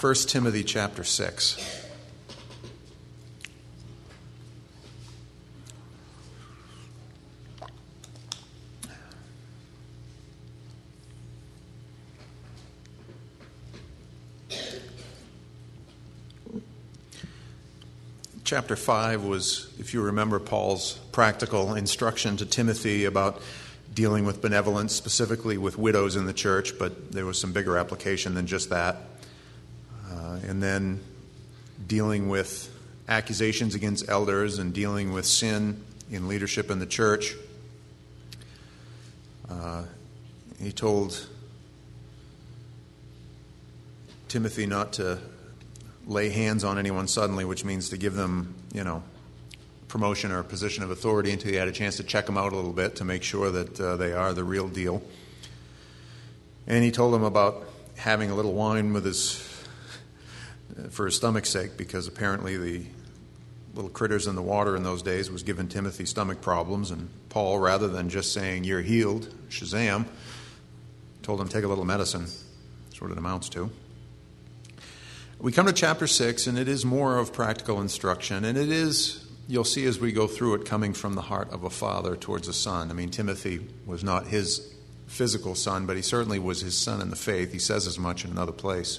1 Timothy chapter 6. Chapter 5 was, if you remember, Paul's practical instruction to Timothy about dealing with benevolence, specifically with widows in the church, but there was some bigger application than just that. And then dealing with accusations against elders and dealing with sin in leadership in the church. He told Timothy not to lay hands on anyone suddenly, which means to give them, promotion or a position of authority until you had a chance to check them out a little bit to make sure that they are the real deal. And he told him about having a little wine for his stomach's sake, because apparently the little critters in the water in those days was giving Timothy stomach problems, and Paul, rather than just saying, "You're healed, Shazam," told him, "Take a little medicine." That's what it amounts to. We come to chapter 6, and it is more of practical instruction, and it is, you'll see as we go through it, coming from the heart of a father towards a son. I mean, Timothy was not his physical son, but he certainly was his son in the faith. He says as much in another place.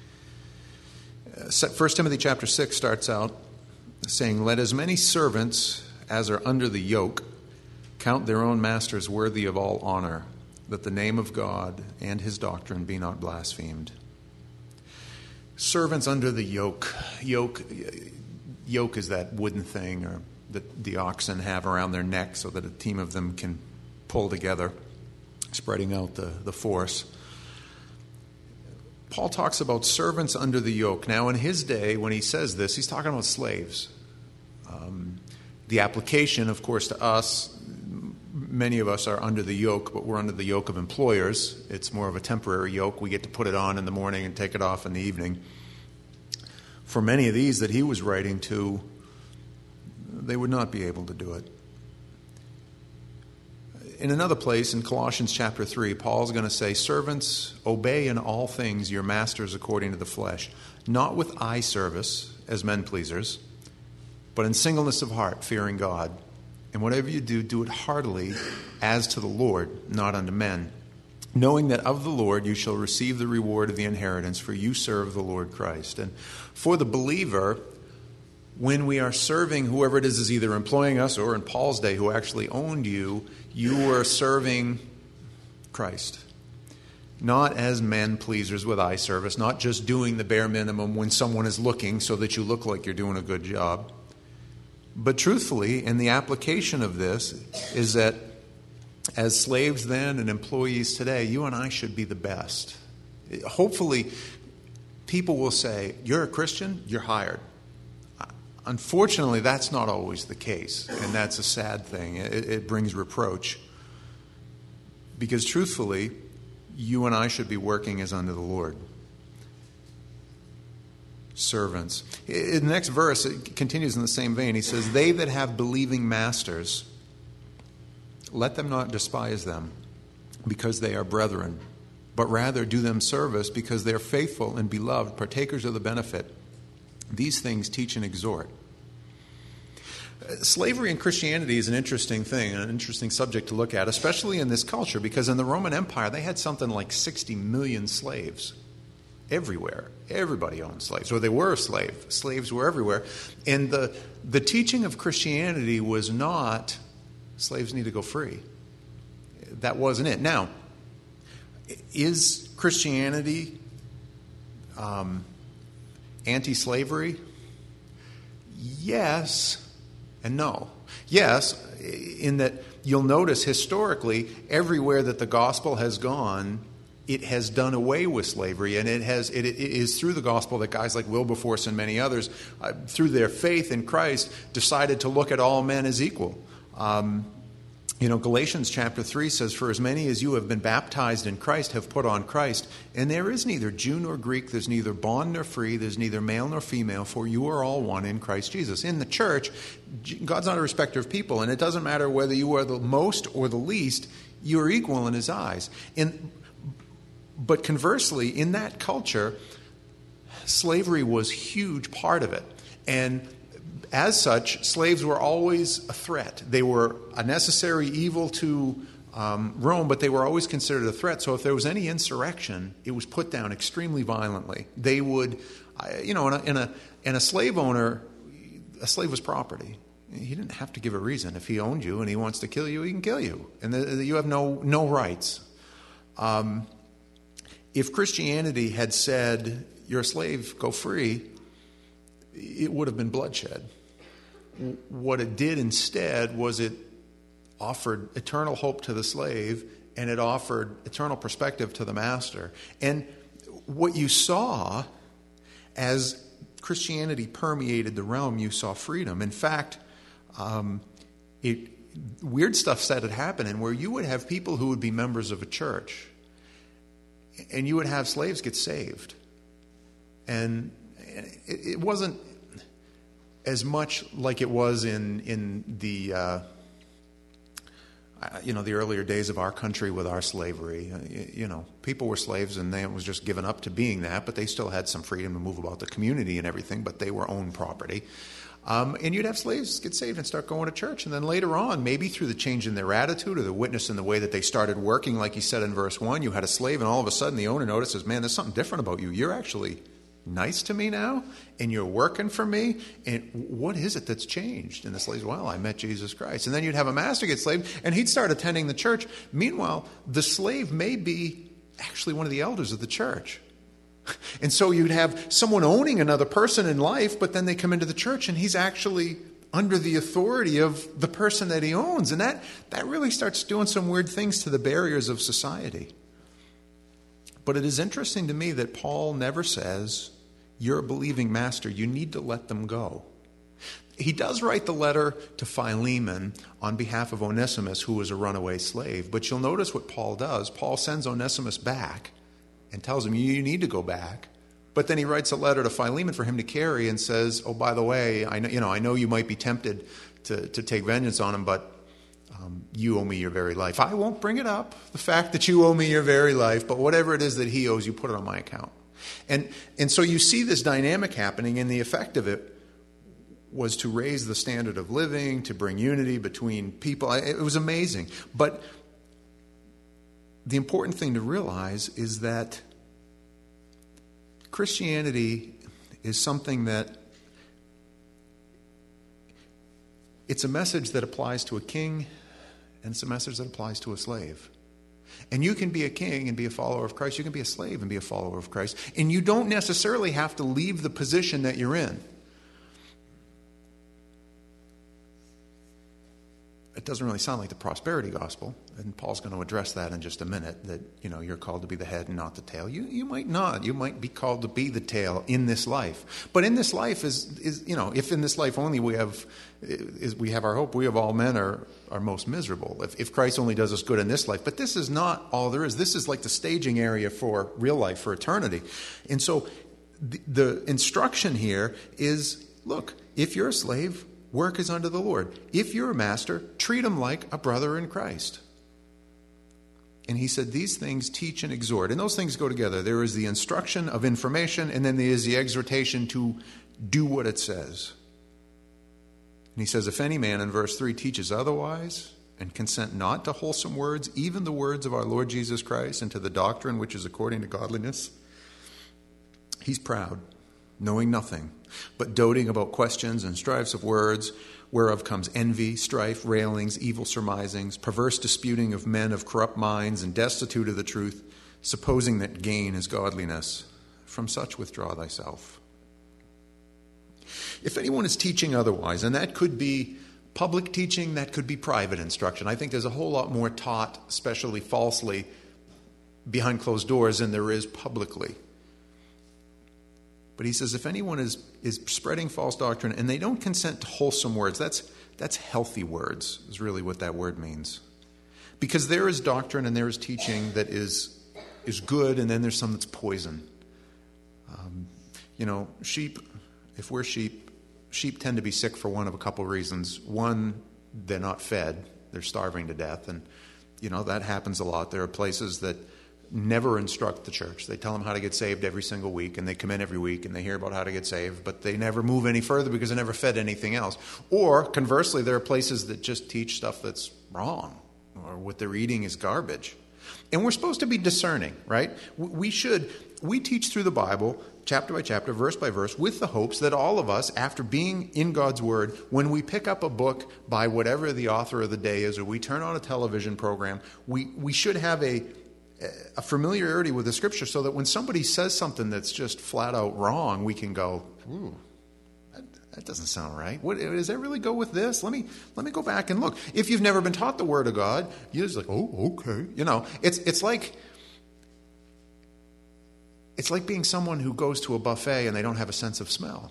1 Timothy chapter 6 starts out saying, "Let as many servants as are under the yoke count their own masters worthy of all honor, that the name of God and his doctrine be not blasphemed." Servants under the yoke. Yoke is that wooden thing or that the oxen have around their neck so that a team of them can pull together, spreading out the force. Paul talks about servants under the yoke. Now, in his day, when he says this, he's talking about slaves. The application, of course, to us, many of us are under the yoke, but we're under the yoke of employers. It's more of a temporary yoke. We get to put it on in the morning and take it off in the evening. For many of these that he was writing to, they would not be able to do it. In another place, in Colossians chapter 3, Paul's going to say, "Servants, obey in all things your masters according to the flesh, not with eye service as men pleasers, but in singleness of heart, fearing God. And whatever you do, do it heartily as to the Lord, not unto men, knowing that of the Lord you shall receive the reward of the inheritance, for you serve the Lord Christ." And for the believer, when we are serving whoever it is either employing us or in Paul's day who actually owned you, you were serving Christ. Not as men pleasers with eye service, not just doing the bare minimum when someone is looking so that you look like you're doing a good job. But truthfully, and the application of this is that as slaves then and employees today, you and I should be the best. Hopefully, people will say, "You're a Christian, you're hired." Unfortunately, that's not always the case, and that's a sad thing. It brings reproach. Because truthfully, you and I should be working as unto the Lord. Servants. In the next verse, it continues in the same vein. He says, "They that have believing masters, let them not despise them, because they are brethren, but rather do them service, because they are faithful and beloved, partakers of the benefit. These things teach and exhort." Slavery in Christianity is an interesting thing, an interesting subject to look at, especially in this culture, because in the Roman Empire, they had something like 60 million slaves everywhere. Everybody owned slaves, or they were slaves. Slaves were everywhere. And the teaching of Christianity was not, slaves need to go free. That wasn't it. Now, is Christianity anti-slavery? Yes and no. Yes, in that you'll notice historically, everywhere that the gospel has gone, it has done away with slavery, and it is through the gospel that guys like Wilberforce and many others, through their faith in Christ, decided to look at all men as equal. Galatians chapter 3 says, "For as many as you have been baptized in Christ have put on Christ. And there is neither Jew nor Greek, there's neither bond nor free, there's neither male nor female, for you are all one in Christ Jesus." In the church, God's not a respecter of people, and it doesn't matter whether you are the most or the least, you are equal in his eyes. But conversely, in that culture, slavery was a huge part of it. And as such, slaves were always a threat. They were a necessary evil to Rome, but they were always considered a threat. So if there was any insurrection, it was put down extremely violently. They would, and a slave owner, a slave was property. He didn't have to give a reason. If he owned you and he wants to kill you, he can kill you. And you have no rights. If Christianity had said, you're a slave, go free, it would have been bloodshed. What it did instead was it offered eternal hope to the slave, and it offered eternal perspective to the master. And what you saw as Christianity permeated the realm, you saw freedom. In fact, weird stuff started happening where you would have people who would be members of a church, and you would have slaves get saved. And it wasn't as much like it was in the the earlier days of our country with our slavery. People were slaves and it was just given up to being that, but they still had some freedom to move about the community and everything, but they were owned property. And you'd have slaves get saved and start going to church. And then later on, maybe through the change in their attitude or the witness in the way that they started working, like he said in verse 1, you had a slave and all of a sudden the owner notices, man, there's something different about you. You're actually nice to me now, and you're working for me, and what is it that's changed? And the slave's, well, I met Jesus Christ. And then you'd have a master get slaved, and he'd start attending the church. Meanwhile, the slave may be actually one of the elders of the church. And so you'd have someone owning another person in life, but then they come into the church, and he's actually under the authority of the person that he owns. And that really starts doing some weird things to the barriers of society. But it is interesting to me that Paul never says, you're a believing master, you need to let them go. He does write the letter to Philemon on behalf of Onesimus, who was a runaway slave. But you'll notice what Paul does. Paul sends Onesimus back and tells him, you need to go back. But then he writes a letter to Philemon for him to carry and says, oh, by the way, I know you might be tempted to take vengeance on him, but you owe me your very life. I won't bring it up, the fact that you owe me your very life, but whatever it is that he owes, you put it on my account. And so you see this dynamic happening, and the effect of it was to raise the standard of living, to bring unity between people. It was amazing. But the important thing to realize is that Christianity is something that it's a message that applies to a king, and it's a message that applies to a slave. And you can be a king and be a follower of Christ. You can be a slave and be a follower of Christ. And you don't necessarily have to leave the position that you're in. It doesn't really sound like the prosperity gospel, and Paul's going to address that in just a minute, that you're called to be the head and not the tail. You might not. You might be called to be the tail in this life. But in this life is if in this life only we have our hope, we of all men are most miserable. If Christ only does us good in this life. But this is not all there is. This is like the staging area for real life, for eternity. And so the instruction here is, look, if you're a slave, work is unto the Lord. If you're a master, treat him like a brother in Christ. And he said, these things teach and exhort. And those things go together. There is the instruction of information, and then there is the exhortation to do what it says. And he says, if any man, in verse 3, teaches otherwise, and consent not to wholesome words, even the words of our Lord Jesus Christ, and to the doctrine which is according to godliness, he's proud, knowing nothing, but doting about questions and strifes of words, whereof comes envy, strife, railings, evil surmisings, perverse disputing of men of corrupt minds, and destitute of the truth, supposing that gain is godliness. From such withdraw thyself. If anyone is teaching otherwise, and that could be public teaching, that could be private instruction. I think there's a whole lot more taught, especially falsely, behind closed doors than there is publicly. But he says, if anyone is spreading false doctrine and they don't consent to wholesome words, that's healthy words, is really what that word means. Because there is doctrine and there is teaching that is good, and then there's some that's poison. Sheep, if we're sheep tend to be sick for one of a couple reasons. One, they're not fed. They're starving to death. And, that happens a lot. There are places that never instruct the church. They tell them how to get saved every single week, and they come in every week and they hear about how to get saved, but they never move any further because they never fed anything else. Or conversely, there are places that just teach stuff that's wrong, or what they're eating is garbage. And we're supposed to be discerning, right? We teach through the Bible, chapter by chapter, verse by verse, with the hopes that all of us, after being in God's Word, when we pick up a book by whatever the author of the day is, or we turn on a television program, we should have a familiarity with the Scripture so that when somebody says something that's just flat out wrong, we can go, ooh, that doesn't sound right. Does that really go with this? Let me go back and look. If you've never been taught the Word of God, you're just like, oh, okay. It's like being someone who goes to a buffet and they don't have a sense of smell.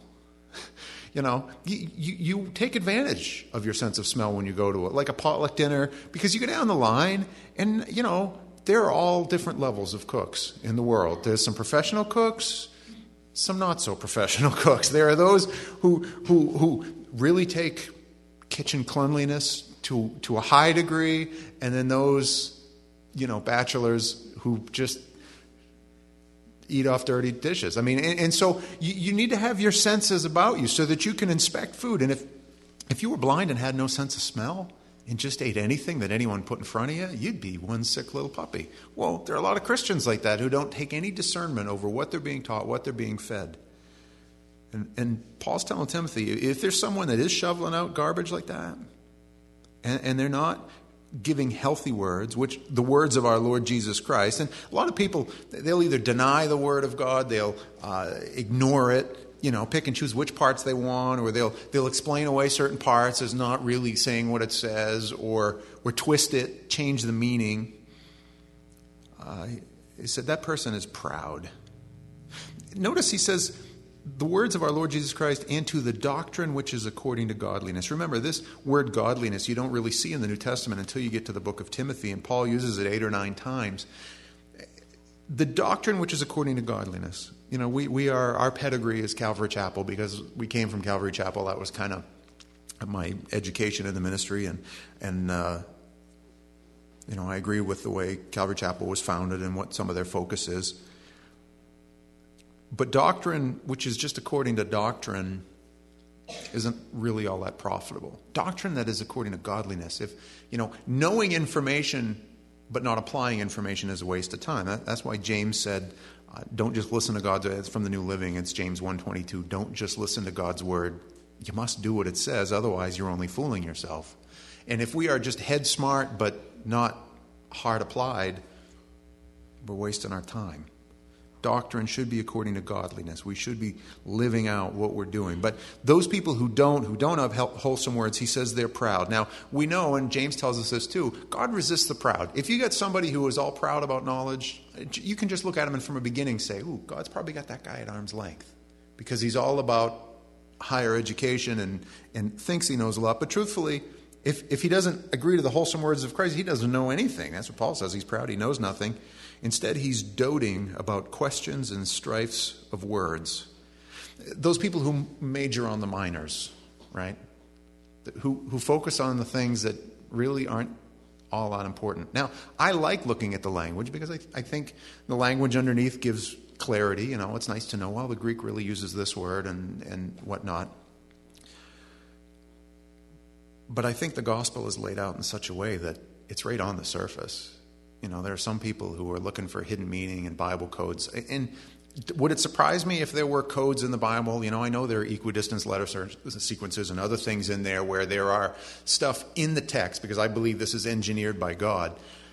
You take advantage of your sense of smell when you go to like a potluck dinner, because you go down the line and, there are all different levels of cooks in the world. There's some professional cooks, some not so professional cooks. There are those who really take kitchen cleanliness to a high degree, and then those, bachelors who just eat off dirty dishes. I mean, and so you need to have your senses about you so that you can inspect food. And if you were blind and had no sense of smell and just ate anything that anyone put in front of you, you'd be one sick little puppy. Well, there are a lot of Christians like that who don't take any discernment over what they're being taught, what they're being fed. And Paul's telling Timothy, if there's someone that is shoveling out garbage like that, and they're not giving healthy words, which the words of our Lord Jesus Christ, and a lot of people, they'll either deny the Word of God, they'll ignore it, pick and choose which parts they want, or they'll explain away certain parts as not really saying what it says, or twist it, change the meaning. He said that person is proud. Notice he says, the words of our Lord Jesus Christ, and to the doctrine which is according to godliness. Remember, this word godliness you don't really see in the New Testament until you get to the book of Timothy, and Paul uses it 8 or 9 times. The doctrine which is according to godliness. Our pedigree is Calvary Chapel because we came from Calvary Chapel. That was kind of my education in the ministry, and I agree with the way Calvary Chapel was founded and what some of their focus is. But doctrine, which is just according to doctrine, isn't really all that profitable. Doctrine that is according to godliness. If, knowing information but not applying information is a waste of time. That's why James said, don't just listen to God's word. It's from the New Living. It's James 1:22. Don't just listen to God's word. You must do what it says. Otherwise, you're only fooling yourself. And if we are just head smart but not heart applied, we're wasting our time. Doctrine should be according to godliness. We should be living out what we're doing. But those people who don't have wholesome words, he says they're proud. Now, we know, and James tells us this too, God resists the proud. If you get somebody who is all proud about knowledge, you can just look at him and from the beginning say, ooh, God's probably got that guy at arm's length. Because he's all about higher education and thinks he knows a lot. But truthfully, if he doesn't agree to the wholesome words of Christ, he doesn't know anything. That's what Paul says. He's proud. He knows nothing. Instead, he's doting about questions and strifes of words. Those people who major on the minors, right? Who focus on the things that really aren't all that important. Now, I like looking at the language because I think the language underneath gives clarity. It's nice to know, well, the Greek really uses this word and whatnot. But I think the gospel is laid out in such a way that it's right on the surface. There are some people who are looking for hidden meaning and Bible codes. And would it surprise me if there were codes in the Bible? I know there are equidistance letter sequences and other things in there where there are stuff in the text, because I believe this is engineered by God.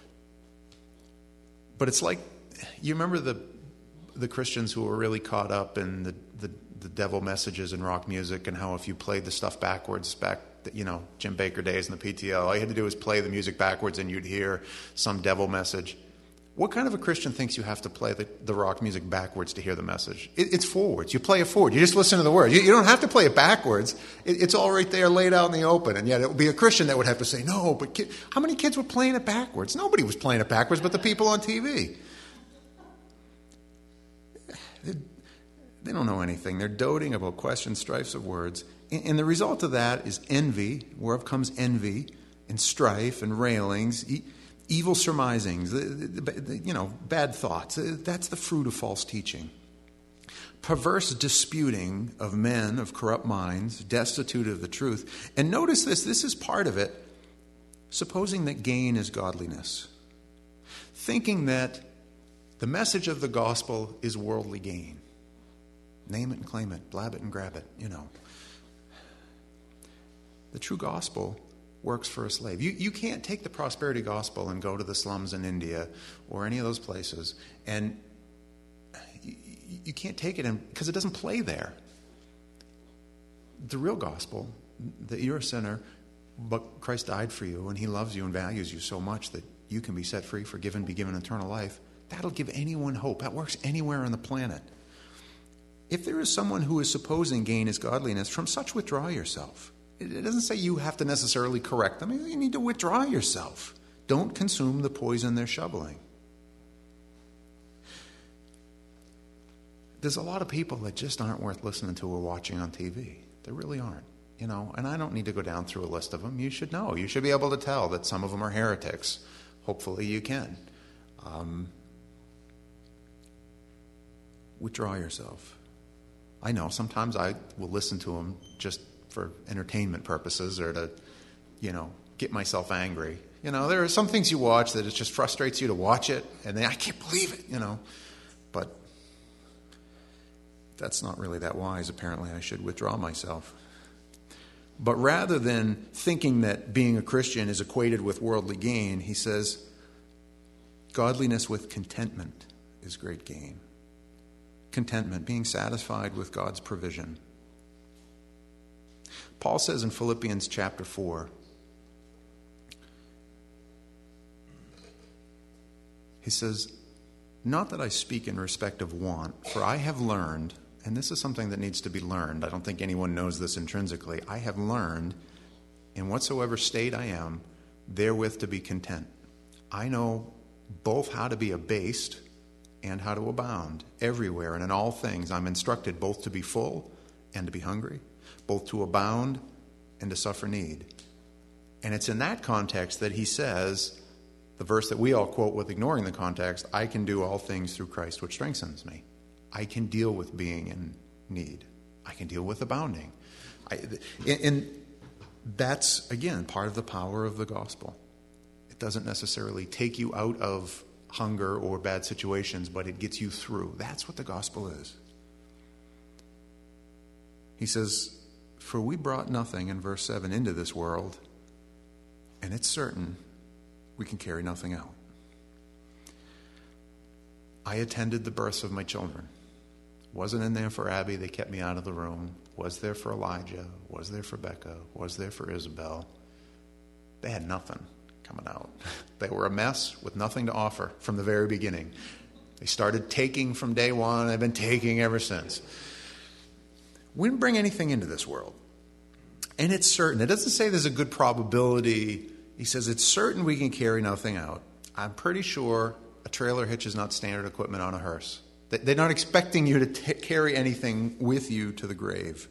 But it's like, you remember the Christians who were really caught up in the devil messages in rock music, and how if you played the stuff backwards back, Jim Baker days in the PTL, all you had to do was play the music backwards and you'd hear some devil message. What kind of a Christian thinks you have to play the rock music backwards to hear the message? It's forwards. You play it forward. You just listen to the words. You don't have to play it backwards. It's all right there laid out in the open. And yet it would be a Christian that would have to say, no, but how many kids were playing it backwards? Nobody was playing it backwards but the people on TV. They don't know anything. They're doting about questions, strifes of words. And the result of that is envy, whereof comes envy and strife and railings. evil surmisings, bad thoughts. That's the fruit of false teaching. Perverse disputing of men of corrupt minds, destitute of the truth. And notice this is part of it, supposing that gain is godliness. Thinking that the message of the gospel is worldly gain. Name it and claim it, blab it and grab it, The true gospel works for a slave. You can't take the prosperity gospel and go to the slums in India or any of those places, and you can't take it in because it doesn't play there. The real gospel, that you're a sinner, but Christ died for you, and he loves you and values you so much that you can be set free, forgiven, be given eternal life. That'll give anyone hope. That works anywhere on the planet. If there is someone who is supposing gain is godliness, from such withdraw yourself. It doesn't say you have to necessarily correct them. You need to withdraw yourself. Don't consume the poison they're shoveling. There's a lot of people that just aren't worth listening to or watching on TV. They really aren't. And I don't need to go down through a list of them. You should know. You should be able to tell that some of them are heretics. Hopefully you can. Withdraw yourself. I know sometimes I will listen to them just for entertainment purposes or to, get myself angry. There are some things you watch that it just frustrates you to watch it, and then I can't believe it, But that's not really that wise. Apparently, I should withdraw myself. But rather than thinking that being a Christian is equated with worldly gain, he says, godliness with contentment is great gain. Contentment, being satisfied with God's provision. Paul says in Philippians chapter 4, he says, not that I speak in respect of want, for I have learned, and this is something that needs to be learned. I don't think anyone knows this intrinsically. I have learned, in whatsoever state I am, therewith to be content. I know both how to be abased and how to abound everywhere and in all things. I'm instructed both to be full and to be hungry, both to abound and to suffer need. And it's in that context that he says, the verse that we all quote with ignoring the context, I can do all things through Christ which strengthens me. I can deal with being in need. I can deal with abounding. And that's, again, part of the power of the gospel. It doesn't necessarily take you out of hunger or bad situations, but it gets you through. That's what the gospel is. He says, for we brought nothing, in verse 7, into this world, and it's certain we can carry nothing out. I attended the births of my children. Wasn't in there for Abby. They kept me out of the room. Was there for Elijah. Was there for Becca. Was there for Isabel. They had nothing coming out. They were a mess with nothing to offer from the very beginning. They started taking from day one. They've been taking ever since. We didn't bring anything into this world. And it's certain. It doesn't say there's a good probability. He says it's certain we can carry nothing out. I'm pretty sure a trailer hitch is not standard equipment on a hearse. They're not expecting you to carry anything with you to the grave.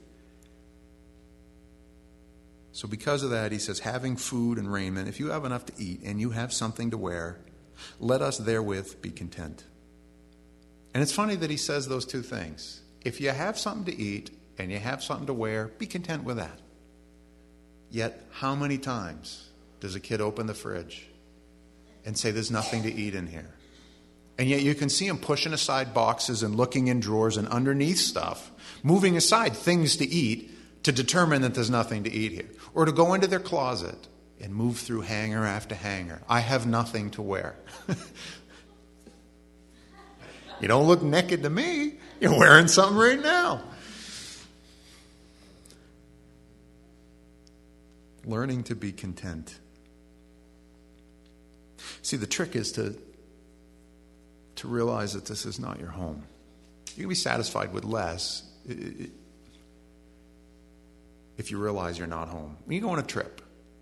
So because of that, he says, having food and raiment, if you have enough to eat and you have something to wear, let us therewith be content. And it's funny that he says those two things. If you have something to eat and you have something to wear, be content with that. Yet, how many times does a kid open the fridge and say, there's nothing to eat in here? And yet you can see him pushing aside boxes and looking in drawers and underneath stuff, moving aside things to eat to determine that there's nothing to eat here. Or to go into their closet and move through hanger after hanger. I have nothing to wear. You don't look naked to me. You're wearing something right now. Learning to be content. See, the trick is to realize that this is not your home. You can be satisfied with less if you realize you're not home. When you go on a trip,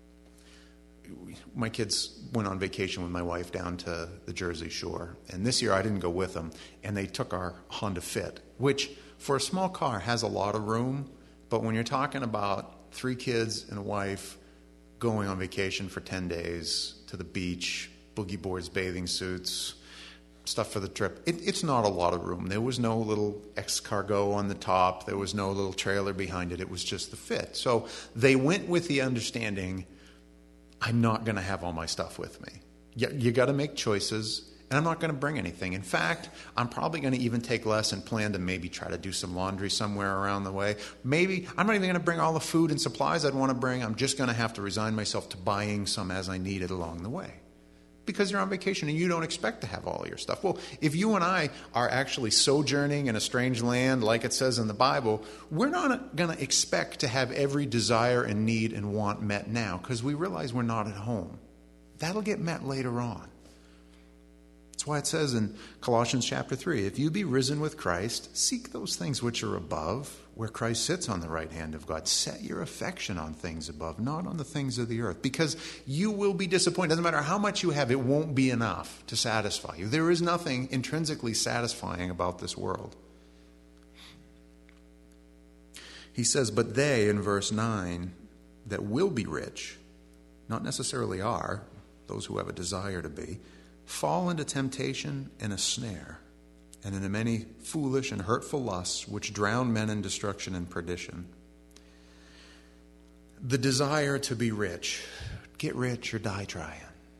my kids went on vacation with my wife down to the Jersey Shore, and this year I didn't go with them, and they took our Honda Fit, which for a small car has a lot of room, but when you're talking about 3 kids and a wife going on vacation for 10 days to the beach boogie boards, bathing suits, stuff for the trip. It's not a lot of room. There was no little escargot on the top. There was no little trailer behind it. It was just the fit. So they went with the understanding, I'm not going to have all my stuff with me. You got to make choices, and I'm not going to bring anything. In fact, I'm probably going to even take less and plan to maybe try to do some laundry somewhere around the way. Maybe I'm not even going to bring all the food and supplies I'd want to bring. I'm just going to have to resign myself to buying some as I need it along the way. Because you're on vacation and you don't expect to have all of your stuff. Well, if you and I are actually sojourning in a strange land, like it says in the Bible, we're not going to expect to have every desire and need and want met now because we realize we're not at home. That'll get met later on. That's why it says in Colossians chapter 3, if you be risen with Christ, seek those things which are above, where Christ sits on the right hand of God. Set your affection on things above, not on the things of the earth, because you will be disappointed. Doesn't matter how much you have, it won't be enough to satisfy you. There is nothing intrinsically satisfying about this world. He says, but they, in verse 9, that will be rich, not necessarily are, those who have a desire to be, fall into temptation and a snare, and into many foolish and hurtful lusts, which drown men in destruction and perdition. The desire to be rich. Get rich or die trying.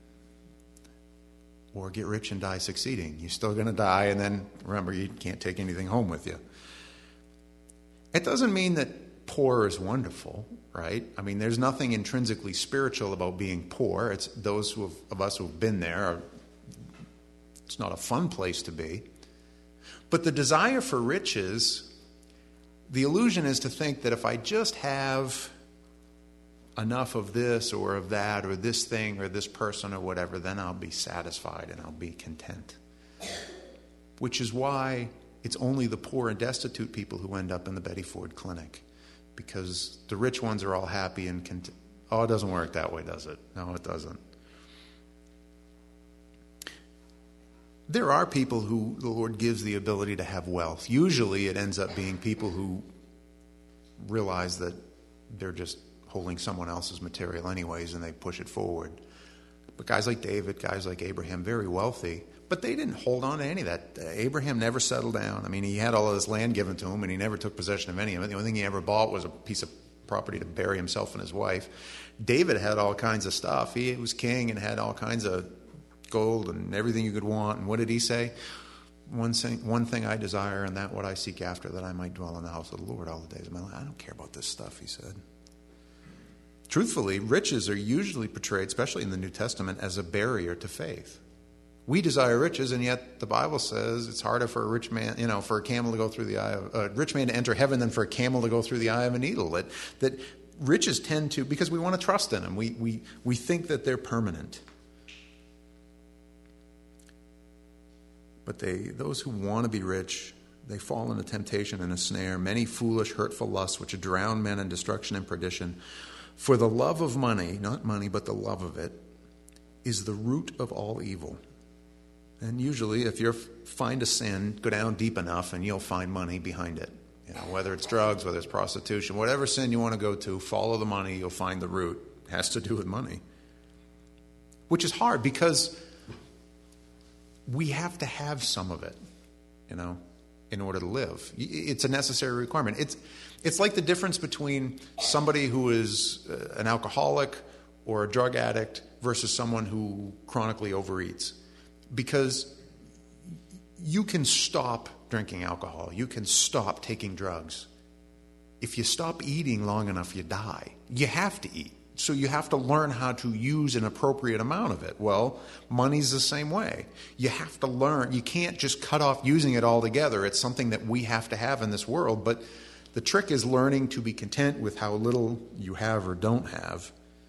Or get rich and die succeeding. You're still going to die, and then remember, you can't take anything home with you. It doesn't mean that poor is wonderful, right? I mean, there's nothing intrinsically spiritual about being poor. It's those of us who've been there. It's not a fun place to be. But the desire for riches, the illusion is to think that if I just have enough of this or of that or this thing or this person or whatever, then I'll be satisfied and I'll be content. Which is why it's only the poor and destitute people who end up in the Betty Ford Clinic. Because the rich ones are all happy and content. Oh, it doesn't work that way, does it? No, it doesn't. There are people who the Lord gives the ability to have wealth. Usually it ends up being people who realize that they're just holding someone else's material anyways and they push it forward. But guys like David, guys like Abraham, very wealthy, but they didn't hold on to any of that. Abraham never settled down. I mean, he had all of this land given to him and he never took possession of any of it. The only thing he ever bought was a piece of property to bury himself and his wife. David had all kinds of stuff. He was king and had all kinds of gold and everything you could want. And what did he say? One thing I desire, and that what I seek after, that I might dwell in the house of the Lord all the days of my life. I don't care about this stuff, he said. Truthfully, riches are usually portrayed, especially in the New Testament, as a barrier to faith. We desire riches, and yet the Bible says it's harder for a rich man, for a camel to go through the eye of a rich man to enter heaven than for a camel to go through the eye of a needle. That riches tend to, because we want to trust in them, we think that they're permanent. But those who want to be rich, they fall into temptation and a snare, many foolish, hurtful lusts, which drown men in destruction and perdition. For the love of money, not money, but the love of it, is the root of all evil. And usually, if you find a sin, go down deep enough and you'll find money behind it. Whether it's drugs, whether it's prostitution, whatever sin you want to go to, follow the money, you'll find the root. It has to do with money. Which is hard because we have to have some of it, in order to live. It's a necessary requirement. It's like the difference between somebody who is an alcoholic or a drug addict versus someone who chronically overeats. Because you can stop drinking alcohol. You can stop taking drugs. If you stop eating long enough, you die. You have to eat. So you have to learn how to use an appropriate amount of it. Well, money's the same way. You have to learn. You can't just cut off using it altogether. It's something that we have to have in this world. But the trick is learning to be content with how little you have or don't have.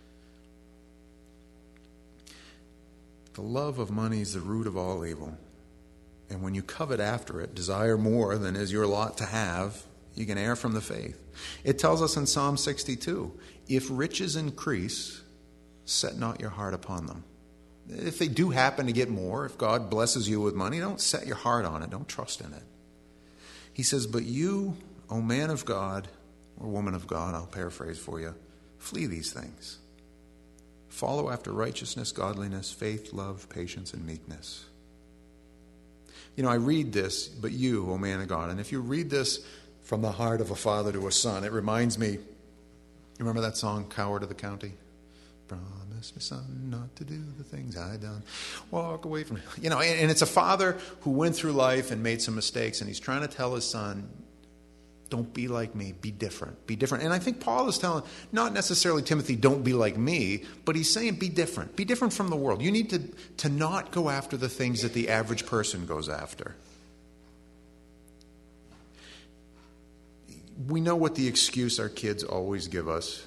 The love of money is the root of all evil. And when you covet after it, desire more than is your lot to have, you can err from the faith. It tells us in Psalm 62, if riches increase, set not your heart upon them. If they do happen to get more, if God blesses you with money, don't set your heart on it. Don't trust in it. He says, but you, O man of God, or woman of God, I'll paraphrase for you, flee these things. Follow after righteousness, godliness, faith, love, patience, and meekness. I read this, but you, O man of God, and if you read this from the heart of a father to a son, it reminds me, you remember that song, Coward of the County? Promise me, son, not to do the things I done. Walk away from and it's a father who went through life and made some mistakes, and he's trying to tell his son, don't be like me, be different, be different. And I think Paul is telling, not necessarily Timothy, don't be like me, but he's saying be different from the world. You need to not go after the things that the average person goes after. We know what the excuse our kids always give us.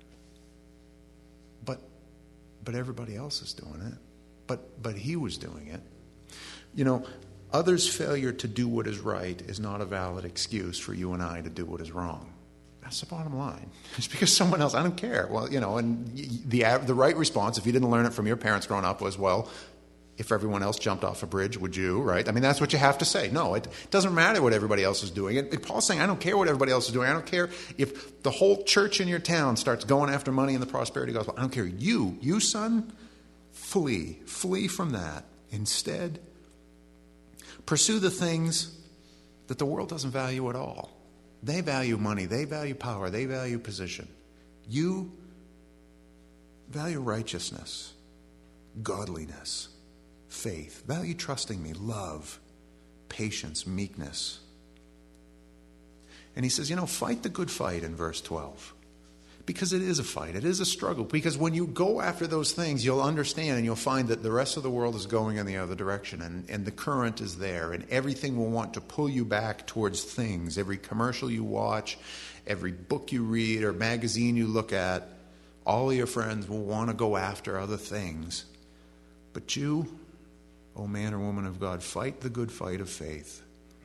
But everybody else is doing it. But he was doing it. Others' failure to do what is right is not a valid excuse for you and I to do what is wrong. That's the bottom line. It's because someone else, I don't care. Well, and the right response, if you didn't learn it from your parents growing up, was, well, if everyone else jumped off a bridge, would you, right? I mean, that's what you have to say. No, it doesn't matter what everybody else is doing. And Paul's saying, I don't care what everybody else is doing. I don't care if the whole church in your town starts going after money in the prosperity gospel. I don't care. You son, flee from that. Instead, pursue the things that the world doesn't value at all. They value money. They value power. They value position. You value righteousness, godliness, faith. Value trusting me, love, patience, meekness. And he says, fight the good fight in verse 12. Because it is a fight. It is a struggle. Because when you go after those things, you'll understand and you'll find that the rest of the world is going in the other direction. And the current is there. And everything will want to pull you back towards things. Every commercial you watch, every book you read or magazine you look at, all of your friends will want to go after other things. But you, O man or woman of God, fight the good fight of faith.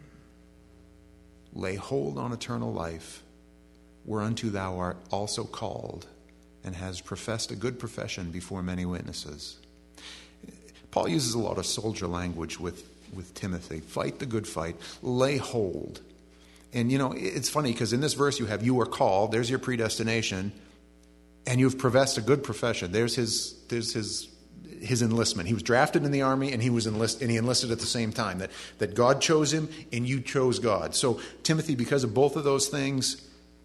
Lay hold on eternal life, whereunto thou art also called, and has professed a good profession before many witnesses. Paul uses a lot of soldier language with Timothy. Fight the good fight. Lay hold. And it's funny because in this verse you have, you are called, there's your predestination, and you've professed a good profession. There's his enlistment. He was drafted in the army and he enlisted at the same time. That God chose him and you chose God. So Timothy, because of both of those things,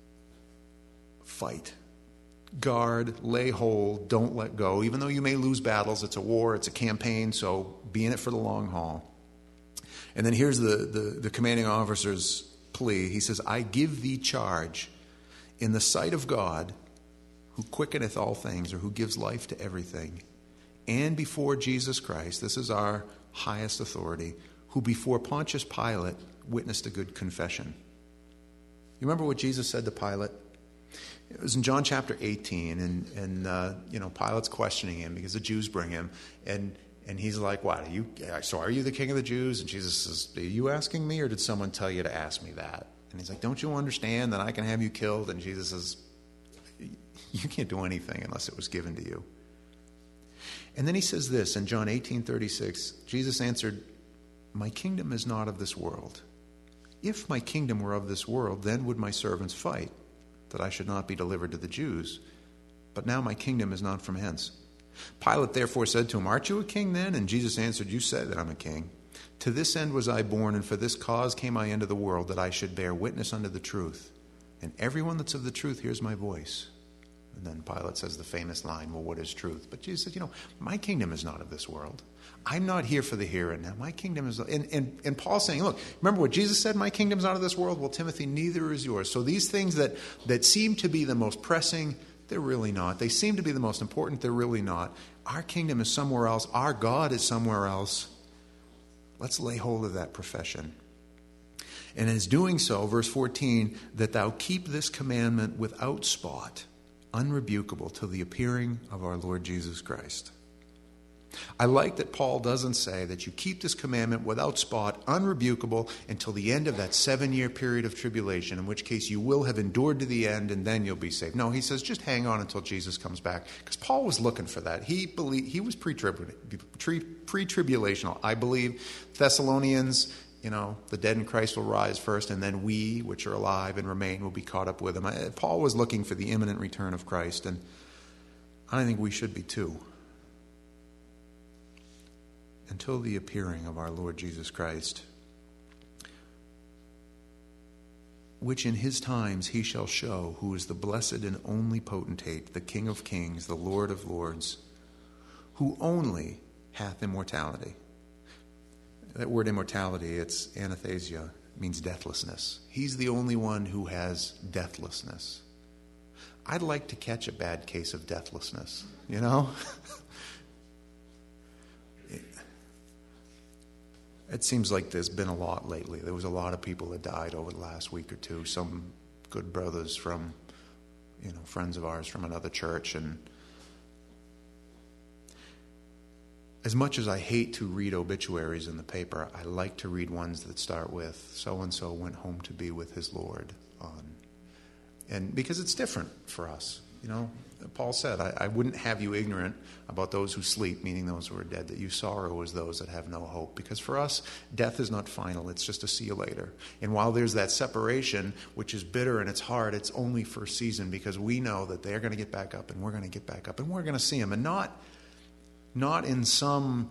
fight. Guard, lay hold, don't let go. Even though you may lose battles, it's a war, it's a campaign, so be in it for the long haul. And then here's the commanding officer's plea. He says, I give thee charge in the sight of God, who quickeneth all things, or who gives life to everything, and before Jesus Christ, this is our highest authority, who before Pontius Pilate witnessed a good confession. You remember what Jesus said to Pilate? It was in John chapter 18, and Pilate's questioning him because the Jews bring him, and he's like, "What are you the king of the Jews?" And Jesus says, "Are you asking me, or did someone tell you to ask me that?" And he's like, "Don't you understand that I can have you killed?" And Jesus says, "You can't do anything unless it was given to you." And then he says this in John 18:36. Jesus answered, "My kingdom is not of this world. If my kingdom were of this world, then would my servants fight, that I should not be delivered to the Jews. But now my kingdom is not from hence." Pilate therefore said to him, "Art you a king then?" And Jesus answered, "You said that I'm a king. To this end was I born, and for this cause came I into the world, that I should bear witness unto the truth. And everyone that's of the truth hears my voice." And then Pilate says the famous line, "Well, what is truth?" But Jesus said, my kingdom is not of this world. I'm not here for the here and now. My kingdom is... And Paul's saying, look, remember what Jesus said, my kingdom's not of this world? Well, Timothy, neither is yours. So these things that seem to be the most pressing, they're really not. They seem to be the most important, they're really not. Our kingdom is somewhere else. Our God is somewhere else. Let's lay hold of that profession. And as doing so, verse 14, that thou keep this commandment without spot, unrebukable, till the appearing of our Lord Jesus Christ. I like that Paul doesn't say that you keep this commandment without spot, unrebukable, until the end of that 7-year period of tribulation, in which case you will have endured to the end and then you'll be saved. No, he says just hang on until Jesus comes back. Because Paul was looking for that. He was pre-tribulational. I believe Thessalonians, the dead in Christ will rise first, and then we, which are alive and remain, will be caught up with him. Paul was looking for the imminent return of Christ. And I think we should be too. Until the appearing of our Lord Jesus Christ, which in his times he shall show, who is the blessed and only potentate, the King of kings, the Lord of lords, who only hath immortality. That word immortality, it's anastasia, means deathlessness. He's the only one who has deathlessness. I'd like to catch a bad case of deathlessness, you know? It seems like there's been a lot lately. There was a lot of people that died over the last week or two. Some good brothers from, friends of ours from another church. And as much as I hate to read obituaries in the paper, I like to read ones that start with, so-and-so went home to be with his Lord. And because it's different for us. Paul said, I wouldn't have you ignorant about those who sleep, meaning those who are dead, that you sorrow as those that have no hope. Because for us, death is not final. It's just a see you later. And while there's that separation, which is bitter and it's hard, it's only for a season, because we know that they're going to get back up and we're going to get back up and we're going to see them. And not in some,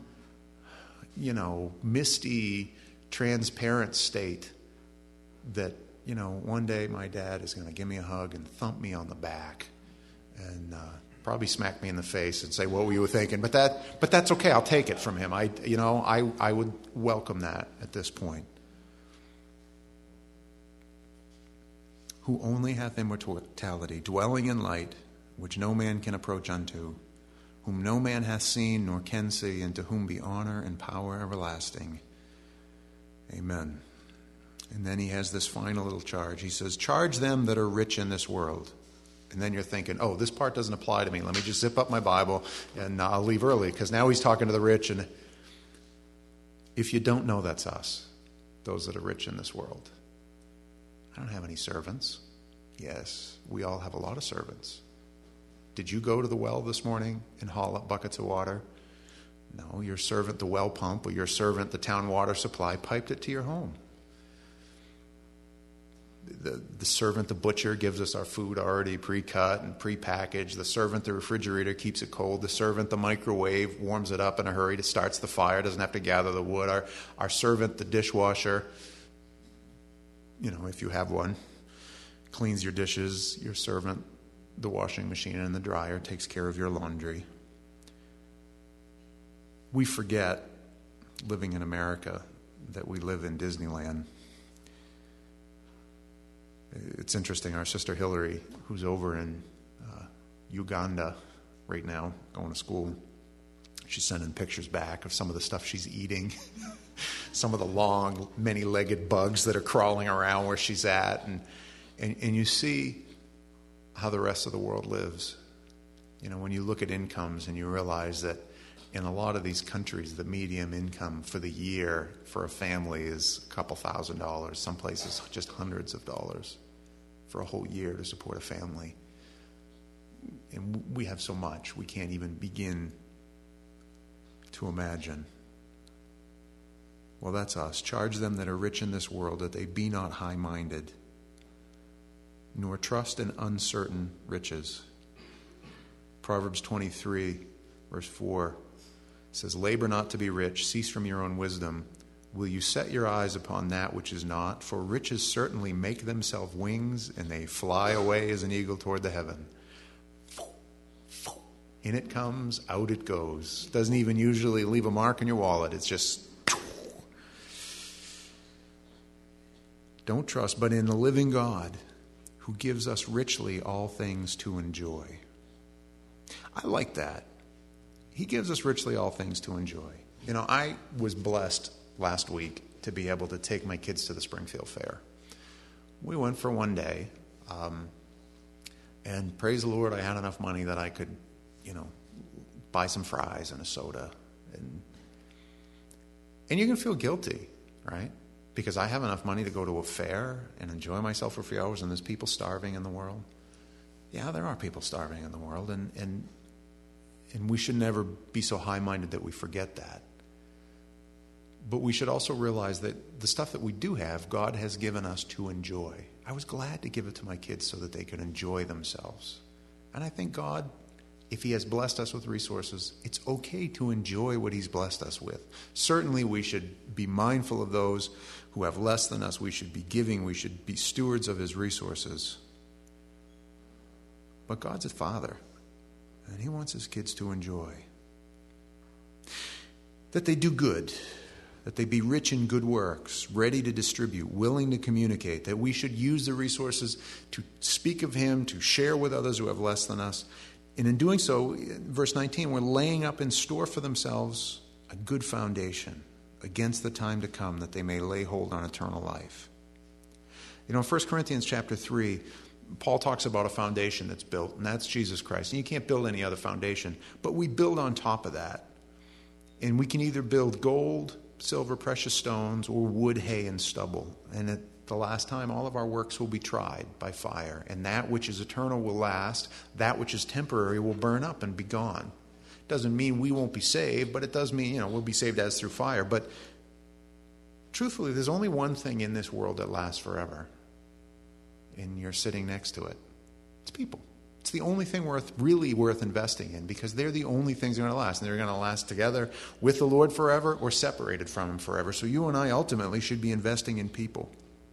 misty, transparent state that, one day my dad is going to give me a hug and thump me on the back and probably smack me in the face and say, "What were you thinking?" But that's okay. I'll take it from him. I would welcome that at this point. Who only hath immortality, dwelling in light, which no man can approach unto, whom no man hath seen nor can see, and to whom be honor and power everlasting. Amen. And then he has this final little charge. He says, "Charge them that are rich in this world." And then you're thinking, oh, this part doesn't apply to me. Let me just zip up my Bible and I'll leave early, because now he's talking to the rich. And if you don't know, that's us, those that are rich in this world. I don't have any servants. Yes, we all have a lot of servants. Did you go to the well this morning and haul up buckets of water? No, your servant, the well pump, or your servant, the town water supply, piped it to your home. The servant, the butcher, gives us our food already pre-cut and pre-packaged. The servant, the refrigerator, keeps it cold. The servant, the microwave, warms it up in a hurry, starts the fire, doesn't have to gather the wood. Our servant, the dishwasher, if you have one, cleans your dishes. Your servant, the washing machine and the dryer, takes care of your laundry. We forget, living in America, that we live in Disneyland. It's interesting, our sister Hillary, who's over in Uganda right now, going to school, she's sending pictures back of some of the stuff she's eating, some of the long, many-legged bugs that are crawling around where she's at, and you see how the rest of the world lives. When you look at incomes and you realize that in a lot of these countries, the median income for the year for a family is a couple $1,000s, some places just hundreds of dollars for a whole year to support a family. And we have so much, we can't even begin to imagine. Well, that's us. Charge them that are rich in this world, that they be not high-minded, nor trust in uncertain riches. Proverbs 23, verse 4 says, "Labor not to be rich, cease from your own wisdom. Will you set your eyes upon that which is not? For riches certainly make themselves wings, and they fly away as an eagle toward the heaven." In it comes, out it goes. Doesn't even usually leave a mark in your wallet. It's just... Don't trust, but in the living God, who gives us richly all things to enjoy. I like that. He gives us richly all things to enjoy. I was blessed last week to be able to take my kids to the Springfield Fair. We went for one day, and praise the Lord, I had enough money that I could, buy some fries and a soda. And you can feel guilty, right? Because I have enough money to go to a fair and enjoy myself for a few hours, and there's people starving in the world. Yeah, there are people starving in the world, and we should never be so high-minded that we forget that. But we should also realize that the stuff that we do have, God has given us to enjoy. I was glad to give it to my kids so that they could enjoy themselves. And I think God If he has blessed us with resources, it's okay to enjoy what he's blessed us with. Certainly we should be mindful of those who have less than us. We should be giving. We should be stewards of his resources. But God's a father, and he wants his kids to enjoy. That they do good, that they be rich in good works, ready to distribute, willing to communicate, that we should use the resources to speak of him, to share with others who have less than us. And in doing so, verse 19, we're laying up in store for themselves a good foundation against the time to come, that they may lay hold on eternal life. You know, in 1 Corinthians chapter 3, Paul talks about a foundation that's built, and that's Jesus Christ. And you can't build any other foundation, but we build on top of that. And we can either build gold, silver, precious stones, or wood, hay, and stubble. And at the last time, all of our works will be tried by fire. And that which is eternal will last. That which is temporary will burn up and be gone. Doesn't mean we won't be saved, but it does mean, we'll be saved as through fire. But truthfully, there's only one thing in this world that lasts forever. And you're sitting next to it. It's people. It's the only thing really worth investing in, because they're the only things that are going to last. And they're going to last together with the Lord forever or separated from him forever. So you and I ultimately should be investing in people.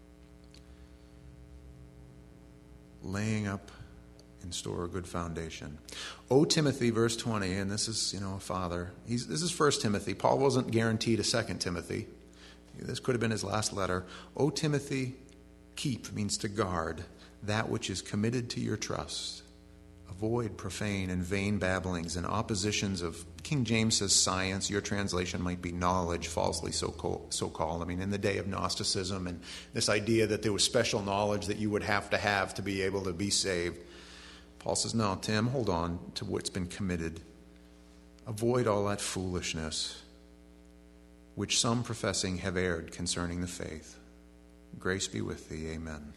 Laying up in store a good foundation. O Timothy, verse 20, and this is, a father. This is 1 Timothy. Paul wasn't guaranteed a 2 Timothy. This could have been his last letter. O Timothy, keep means to guard that which is committed to your trust. Avoid profane and vain babblings and oppositions of, King James says science. Your translation might be knowledge, falsely so called. In the day of Gnosticism and this idea that there was special knowledge that you would have to be able to be saved. Paul says, no, Tim, hold on to what's been committed. Avoid all that foolishness, which some professing have erred concerning the faith. Grace be with thee. Amen.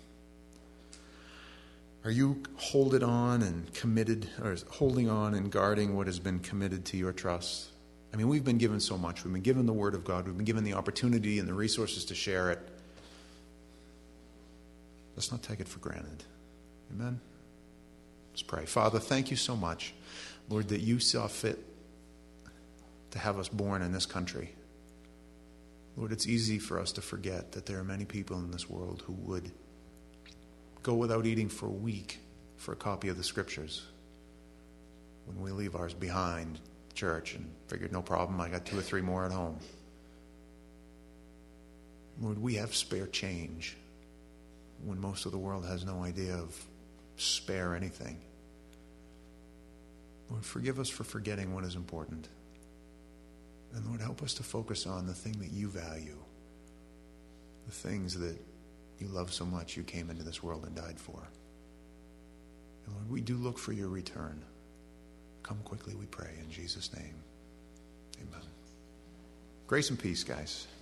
Are you holding on and guarding what has been committed to your trust? We've been given so much. We've been given the Word of God. We've been given the opportunity and the resources to share it. Let's not take it for granted. Amen? Let's pray. Father, thank you so much, Lord, that you saw fit to have us born in this country. Lord, it's easy for us to forget that there are many people in this world who would go without eating for a week for a copy of the Scriptures. When we leave ours behind church and figured, no problem, I got 2 or 3 more at home. Lord, we have spare change when most of the world has no idea of spare anything. Lord, forgive us for forgetting what is important. And Lord, help us to focus on the thing that you value, the things that you love so much you came into this world and died for. And Lord, we do look for your return. Come quickly, we pray, in Jesus' name. Amen. Grace and peace, guys.